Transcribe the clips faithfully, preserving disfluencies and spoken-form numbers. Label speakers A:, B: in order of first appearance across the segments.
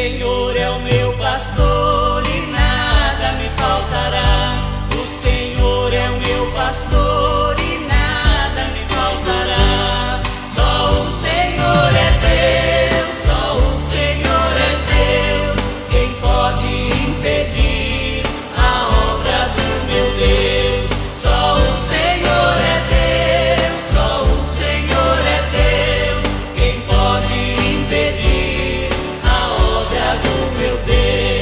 A: Senhor é o meu pastor e nada me faltará. O Senhor é o meu pastor e nada me faltará. Só o Senhor é Deus, só o Senhor é Deus. Quem pode impedir a obra do meu Deus? Só o Senhor é Deus, só o Senhor é Deus. Quem pode impedir a obra do meu Deus?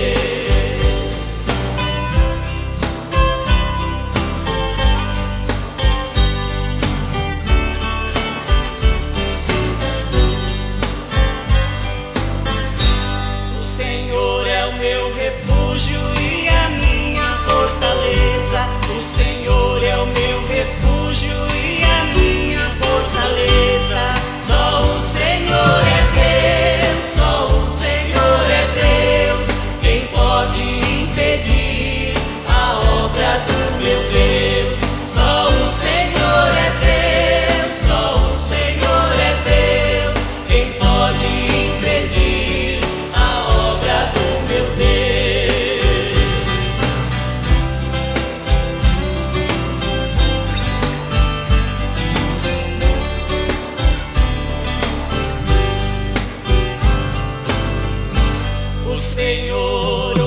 A: O Senhor é o meu refúgio e a minha fortaleza. O Senhor é o meu refúgio e a minha fortaleza. Só o Senhor é Deus, só o Senhor é Deus. Quem pode impedir a obra do meu Deus? Só o Senhor é Deus, só o Senhor é Deus. Quem pode impedir a obra do meu Deus? O Senhor